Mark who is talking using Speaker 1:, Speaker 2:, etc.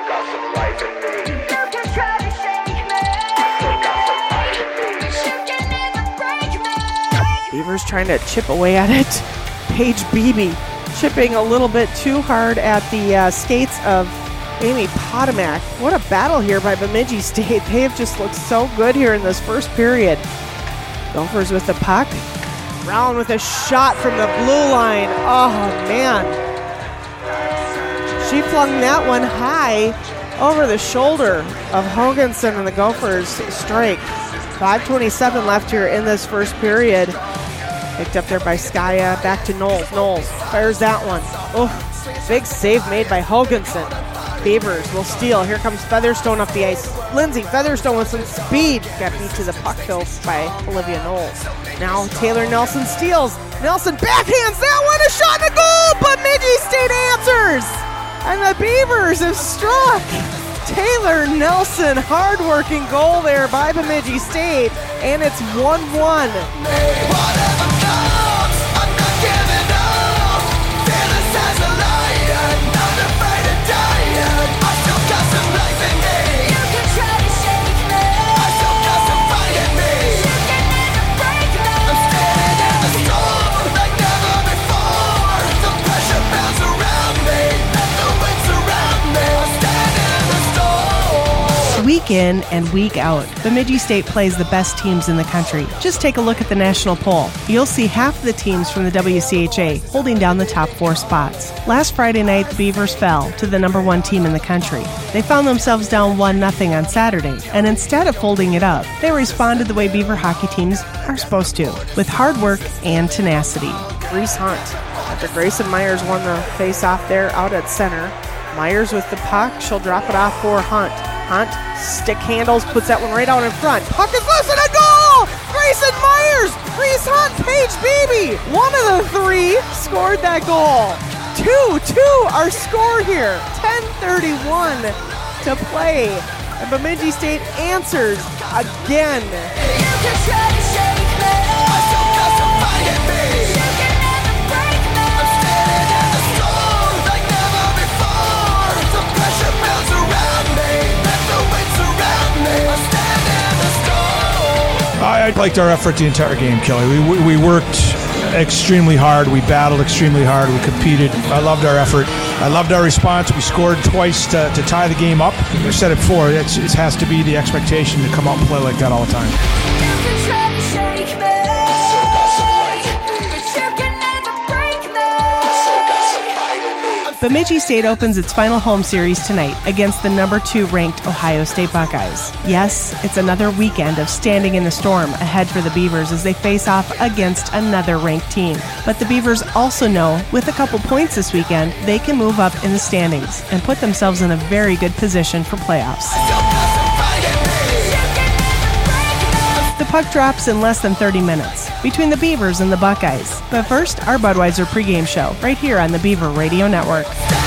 Speaker 1: Beavers trying to chip away at it. Paige Beebe chipping a little bit too hard at the skates of Amy Potomac. What a battle here by Bemidji State. They have just looked so good here in this first period. Gophers with the puck. Brown with a shot from the blue line. Oh, man. She flung that one high over the shoulder of Hoganson, and the Gophers strike. 5:27 left here in this first period. Picked up there by Skaya. Back to Knowles. Knowles fires that one. Oh, big save made by Hoganson. Beavers will steal. Here comes Featherstone up the ice. Lindsay Featherstone with some speed. Got beat to the puck though by Olivia Knowles. Now Taylor Nelson steals. Nelson backhands that one. A shot and a goal. But Bemidji State answers. And the Beavers have struck. Taylor Nelson, hard-working goal there by Bemidji State. And it's 1-1.
Speaker 2: Week in and week out, Bemidji State plays the best teams in the country. Just take a look at the national poll. You'll see half of the teams from the WCHA holding down the top 4 spots. Last Friday night, the Beavers fell to the number 1 team in the country. They found themselves down 1-0 on Saturday, and instead of holding it up, they responded the way Beaver hockey teams are supposed to, with hard work and tenacity.
Speaker 1: Reese Hunt, after Grayson Myers won the face-off there out at center. Myers with the puck. She'll drop it off for Hunt. Hunt stick handles, puts that one right out in front. Puck is loose and a goal! Grayson Myers, Reese Hunt, Paige Beebe. One of the 3 scored that goal. 2-2 our score here. 10:31 to play. And Bemidji State answers again. You can try to shake me. I still got some fight in me. You can never break me. I'm standing in the storm like never before. The pressure builds around me.
Speaker 3: I liked our effort the entire game, Kelly. We worked extremely hard. We battled extremely hard. We competed. I loved our effort. I loved our response. We scored twice to tie the game up. I said it before, it has to be the expectation to come out and play like that all the time.
Speaker 2: Bemidji State opens its final home series tonight against the number 2 ranked Ohio State Buckeyes. Yes, it's another weekend of standing in the storm ahead for the Beavers as they face off against another ranked team. But the Beavers also know with a couple points this weekend, they can move up in the standings and put themselves in a very good position for playoffs. The puck drops in less than 30 minutes between the Beavers and the Buckeyes. But first, our Budweiser pregame show right here on the Beaver Radio Network.